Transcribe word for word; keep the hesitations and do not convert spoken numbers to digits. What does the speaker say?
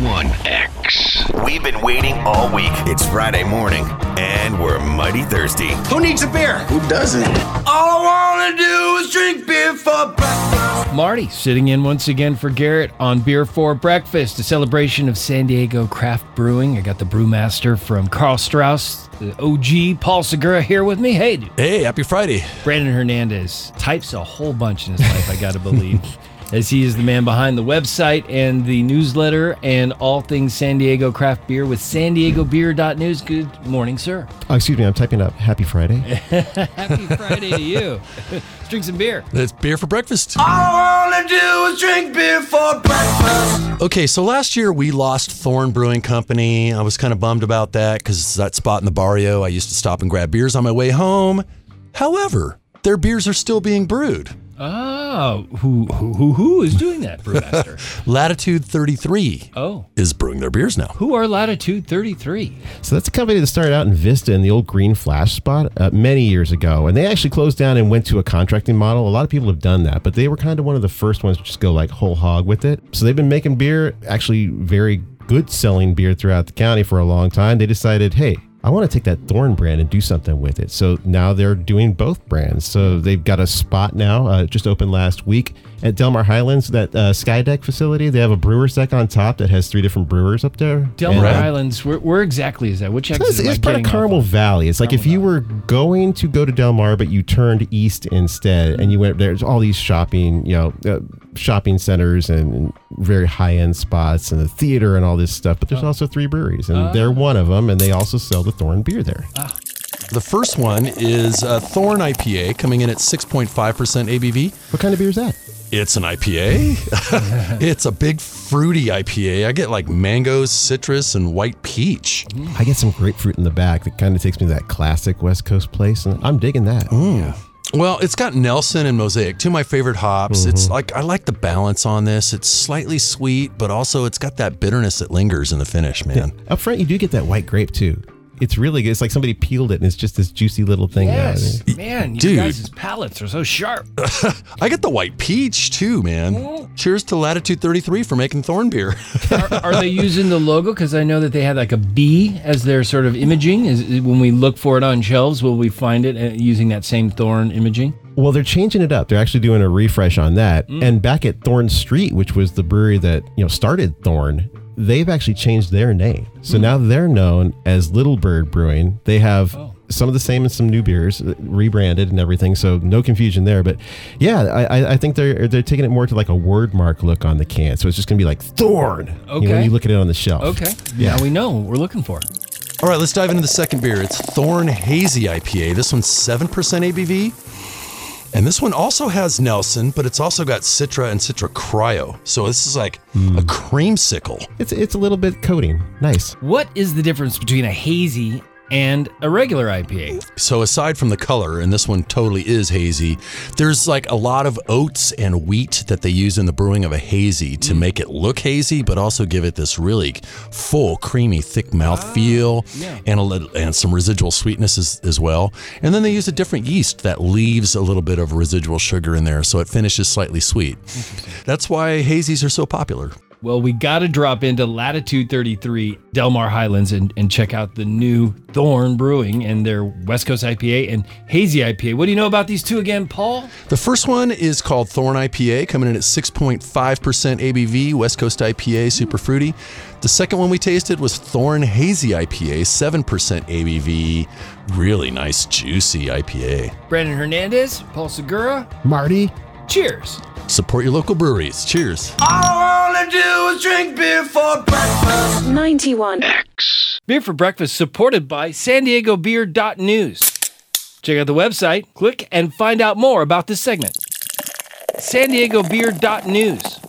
ninety-one X. We've been waiting all week. It's Friday morning, and we're mighty thirsty. Who needs a beer? Who doesn't? All I want to do is drink beer for breakfast. Marty sitting in once again for Garrett on Beer for Breakfast, a celebration of San Diego craft brewing. I got the brewmaster from Karl Strauss, the O G, Paul Segura, here with me. Hey, dude. Hey, happy Friday. Brandon Hernandez types a whole bunch in his life, I gotta believe, as he is the man behind the website and the newsletter and all things San Diego craft beer with san diego beer dot news. Good morning, sir. Oh, excuse me, I'm typing up Happy Friday. Happy Friday to you. Let's drink some beer. It's Beer for Breakfast. All I want to do is drink beer for breakfast. Okay, so last year we lost Thorn Brewing Company. I was kind of bummed about that because that spot in the barrio, I used to stop and grab beers on my way home. However, their beers are still being brewed. Oh, who who who, who is doing that, brewmaster? Latitude thirty-three Oh. is brewing their beers now. Who are Latitude thirty-three? So that's a company that started out in Vista in the old Green Flash spot uh, many years ago. And they actually closed down and went to a contracting model. A lot of people have done that, but they were kind of one of the first ones to just go like whole hog with it. So they've been making beer, actually very good selling beer throughout the county for a long time. They decided, hey, I want to take that Thorn brand and do something with it. So now they're doing both brands. So they've got a spot now, uh, just opened last week at Del Mar Highlands, that uh, Skydeck facility. They have a brewer's deck on top that has three different brewers up there. Del Mar Highlands, where, where exactly is that? Which exit? It's, am I it's part of getting Carmel off of? Valley. It's like Carmel if you Valley. were going to go to Del Mar, but you turned east instead, and you went, there's all these shopping, you know, uh, shopping centers and, and very high-end spots and the theater and all this stuff. But there's Oh. also three breweries, and Oh. they're one of them, and they also sell the Thorn beer there. The first one is a Thorn I P A coming in at six point five percent A B V. What kind of beer is that? It's an I P A. It's a big fruity I P A. I get like mangoes, citrus, and white peach. I get some grapefruit in the back that kind of takes me to that classic West Coast place, and I'm digging that. Mm. Well, it's got Nelson and Mosaic, two of my favorite hops. Mm-hmm. It's like I like the balance on this. It's slightly sweet, but also it's got that bitterness that lingers in the finish, man. Up front, you do get that white grape, too. It's really good. It's like somebody peeled it, and it's just this juicy little thing. Yes. Yeah. Man, you Dude. guys' palates are so sharp. I get the white peach too, man. Cheers to Latitude thirty-three for making Thorn beer. Are, are they using the logo? Because I know that they had like a bee as their sort of imaging. Is when we look for it on shelves, will we find it uh, using that same Thorn imaging? Well, they're changing it up. They're actually doing a refresh on that. Mm. And back at Thorn Street, which was the brewery that, you know, started Thorn, they've actually changed their name. So Mm. now they're known as Little Bird Brewing. They have Oh. some of the same and some new beers, uh, rebranded and everything. So no confusion there. But yeah, I, I- I think they're they're taking it more to like a word mark look on the can. So it's just going to be like Thorn. You know, when Okay. you look at it on the shelf. Okay. Yeah. Now we know what we're looking for. All right, let's dive into the second beer. It's Thorn Hazy I P A. This one's seven percent A B V. And this one also has Nelson, but it's also got Citra and Citra Cryo. So this is like Mm. a creamsicle. It's, it's a little bit coating. Nice. What is the difference between a hazy and a regular I P A? So aside from the color, and this one totally is hazy, there's like a lot of oats and wheat that they use in the brewing of a hazy to make it look hazy, but also give it this really full, creamy, thick mouthfeel yeah. and a little and some residual sweetness as, as well. And then they use a different yeast that leaves a little bit of residual sugar in there, so it finishes slightly sweet. That's why hazies are so popular. Well, we got to drop into Latitude thirty-three, Del Mar Highlands, and, and check out the new Thorn Brewing and their West Coast I P A and Hazy I P A. What do you know about these two again, Paul? The first one is called Thorn I P A, coming in at six point five percent A B V, West Coast I P A, super fruity. The second one we tasted was Thorn Hazy I P A, seven percent A B V, really nice, juicy I P A. Brandon Hernandez, Paul Segura, Marty. cheers. Support your local breweries. Cheers. All I want to do is drink beer for breakfast. ninety-one X. Beer for Breakfast supported by san diego beer dot news. Check out the website, click, and find out more about this segment. san diego beer dot news.